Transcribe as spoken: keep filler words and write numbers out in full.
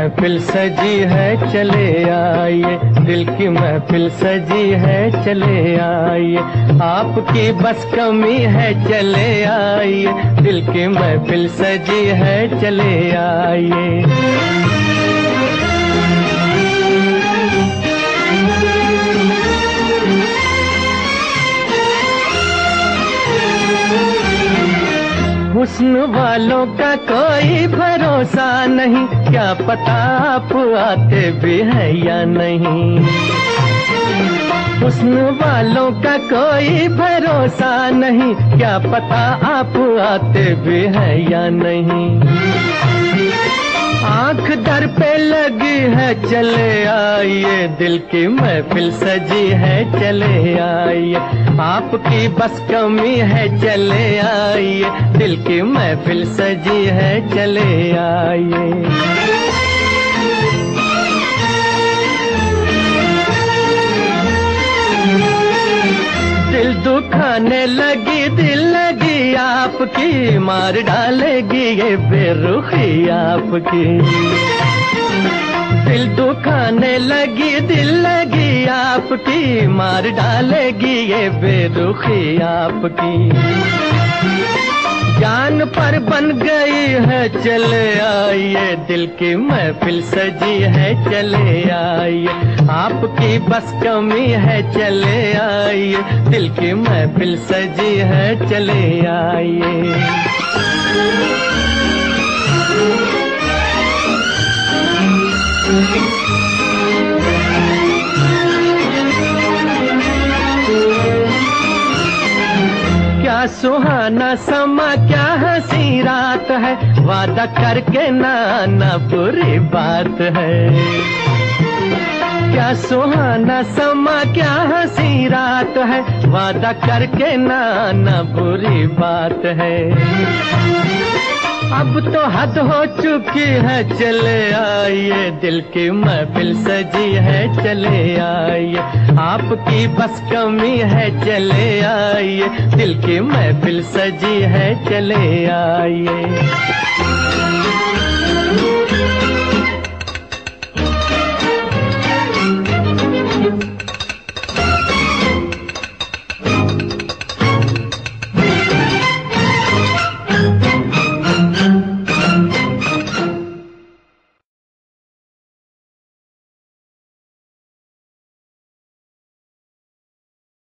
महफिल सजी है चले आइए, दिल की महफिल सजी है चले आइए, आपकी बस कमी है चले आइए, दिल की महफिल सजी है चले आइए। हुस्न वालों का कोई भरोसा नहीं, क्या पता आप आते भी है या नहीं। हुस्न वालों का कोई भरोसा नहीं, क्या पता आप आते भी है या नहीं। आंख दर पे लगी है चले आइए, दिल की महफिल सजी है चले आइए, आपकी बस कमी है चले आइए, दिल की महफिल सजी है चले आइए। दिल दुखाने लगी दिल लगी आपकी, मार डालेगी ये बेरुखी आपकी। दिल दुखाने लगी दिल लगी आपकी, मार डालेगी ये बेरुखी आपकी। जान पर बन गई है चले आइए, दिल की महफिल सजी है चले आइए, आपकी बस कमी है चले आइए, दिल की महफिल सजी है चले आइए। क्या सुहाना समा क्या हंसी रात है, वादा करके ना आना बुरी बात है। क्या सुहाना समा क्या हंसी रात है, वादा करके ना आना बुरी बात है। अब तो हद हो चुकी है चले आइए, दिल की महफिल सजी है चले आइए, आपकी बस कमी है चले आइए, दिल की महफिल सजी है चले आइए।